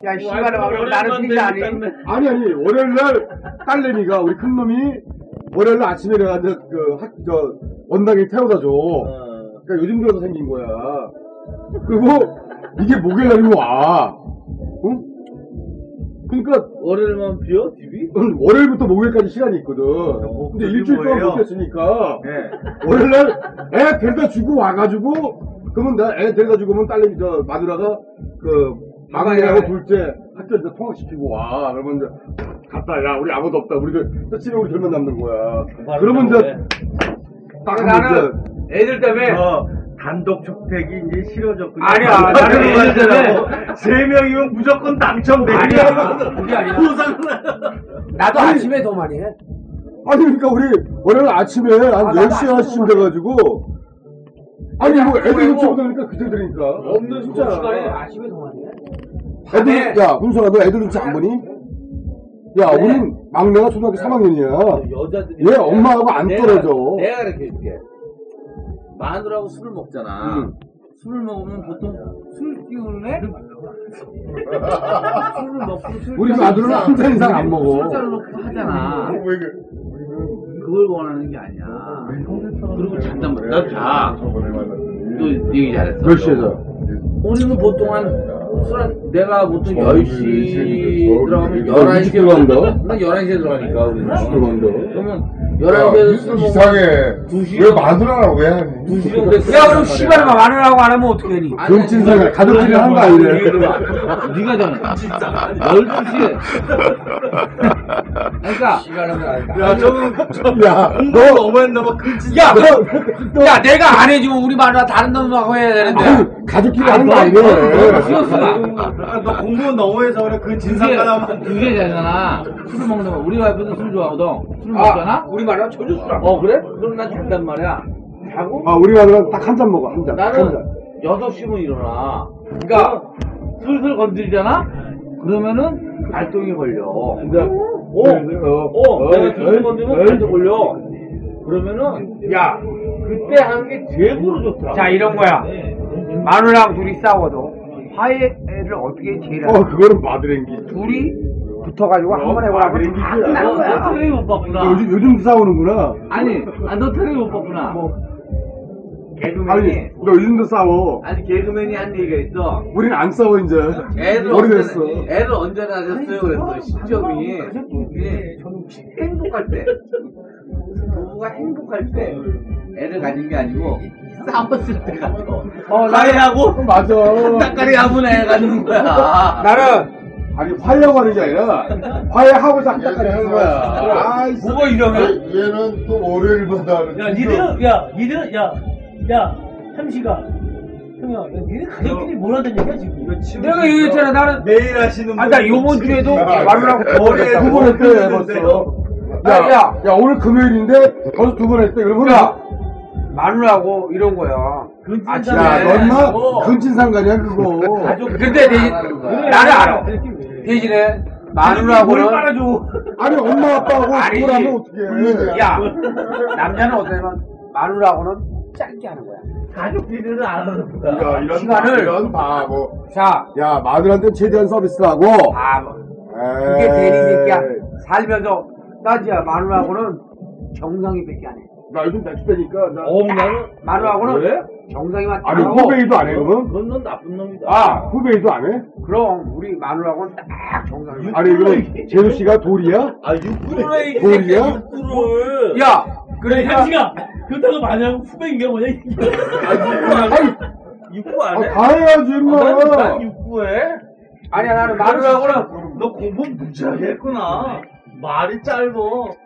야, 씨발아, 나는 피자 아니? 아니, 월요일날 딸내미가, 우리 큰 놈이, 월요일날 아침에 내가 이제 원당에 태워다 줘. 그러니까 요즘 들어서 생긴 거야. 그리고, 이게 목요일날이고 와. 응? 그러니까. 월요일만 비어? 집이? 월요일부터 목요일까지 시간이 있거든. 근데 일주일 동안 못 됐으니까. 네. 월요일날 애 데려다 주고 와가지고, 그러면 내가 애 데려다 주고 오면 딸내미 마누라가, 막내하고 둘째 학교 이제 통학시키고 와. 그러면 이제, 갔다, 야, 우리 아무도 없다. 집에 우리 둘만 남는 거야. 그러면 이제, 딱 나는 애들 때문에, 단독 주택이 이제 싫어졌군요. 아니야, 나는 애들 때문에, 3명이면 무조건 당첨돼. 아니야, 그게 아니라. 나도 아침에 더 많이 해. 아니, 그러니까 우리 월요일 아침에 한 10시, 1시쯤 돼가지고, 아니, 뭐 애들 눈치 보다니까 그때 되니까. 없는 진짜. 시간에 아침에 더 많이 해. 애들, 야, 훈성아, 너 애들 눈치 안 보니? 야, 우리는 막내가 초등학교 3학년이야. 여자들이. 얘 엄마하고 안 떨어져. 내가 이렇게 해줄게. 마누라하고 술을 먹잖아. 술을 먹으면 보통 술 기운에 술을 먹고 우리 마누라는 한 잔 이상 안 먹어. 술잔을 놓고 하잖아. 그걸 원하는 게 아니야. 그리고 잔단 말이야. 나 자. 너 얘기 잘했어. 몇 시에 자? 우리는 보통 내가 보통 10시 들어가면 11시에 들어간다? 난 11시에 들어가니까 우리는. 들어간다. 그러면 11시에도 술 먹으면 이상해. 2시 왜 마누라라고 왜 하니? 2시 정도 됐어. 야, 그럼 씨발아, 마누라고 안 하면 어떻게 하니? 금친상을 가족끼리 하는 거 아니래. 네가 잖아. 12시에. 그러니까. 야, 야, 너 너무 했나 봐. 야, 내가 안 해주면 우리 마누라 다른 놈하고 해야 되는데. 가족끼리 하는 거 아니래. 너 공부는 너무해서 그래. 그 진상가나만 그게 되잖아. 술을 먹는 거. 우리 와이프는 술 좋아하거든. 술 먹잖아. 우리 마누라 저주 술 안 그래? 그럼 난 잔단 말이야. 자고 우리 마누라는 딱 한 잔 먹어, 한 잔. 나는 6시면 일어나. 그러니까 슬슬 건드리잖아. 그러면은 발동이 걸려. 내가 슬슬 건드리면 발동 걸려. 그러면은 야, 그때 하는 게 최고로 좋더라. 자, 이런 거야. 마누라랑 둘이 싸워도 화해를 어떻게 제일 하냐. 그거는 마드랭기. 둘이 붙어가지고 한 번 해보라 그러면 다 끝나는 너 거야. 텔레비 못 봤구나. 요즘 싸우는구나. 아니, 너 텔레비 못 봤구나. 개그맨이 너 요즘도 싸워. 개그맨이 한 얘기가 있어. 우린 안 싸워, 이제. 오래됐어. 애를 언제 낳으셨어요? 그랬어. 시점이 행복할 때, 부부가 행복할 때 애를 가진 게 아니고 싸웠을 때 가져. 화해하고 맞아. 딱까리 아픈 애 가는 거야. 나는 아니, 화해하고 하는 게 아니라, 화해하고 작작까지 하는 거야. 아이, 그거 이러면 얘는 또 월요일마다 하는. 삼시가. 형아, 니네 가족끼리 뭘 하던 얘기야, 지금? 내가 얘기했잖아. 나는 매일 하시는 나 요번 주에도 마누라랑 두 번 했대, 벌써. 야, 오늘 금요일인데, 벌써 두 번 했대. 그러면. 야, 마누라고 이런 거야. 야, 너 인마, 근친상간이야, 그거. 근데 나는 알아. 대신에 마누라고는 아니, 엄마, 아빠하고 아니지. 그걸 하면 어떡해. 야, 남자는 어떠냐면 마누라고는 짧게 하는 거야. 가족끼리는 안 하는 거야. 야, 이런 시간을- 이런 바보. 자, 야, 마누라한테는 최대한 서비스를 하고. 그게 대리니까 살면서 나지야 마누라고는 정상이밖에 안 해. 나 요즘 맥주대니까. 나는 마누라고는 왜? 정상이만 아니, 하고. 후배이도 안 해, 그러면? 그건 넌 나쁜 놈이다. 후배이도 안 해? 그럼 우리 마누라고는 딱 정상이야. 아니, 그럼, 재수씨가 돌이야? 육구를 해, 돌이야? 육구를. 야, 그러니까 삼시가 그렇다고 마냥 후배인 게 뭐냐? 육구 안 해? 다 해야지, 임마. 난 육구해? 아니야 나는 마누라고는 너 공부 무지하게 했구나. 말이 짧어.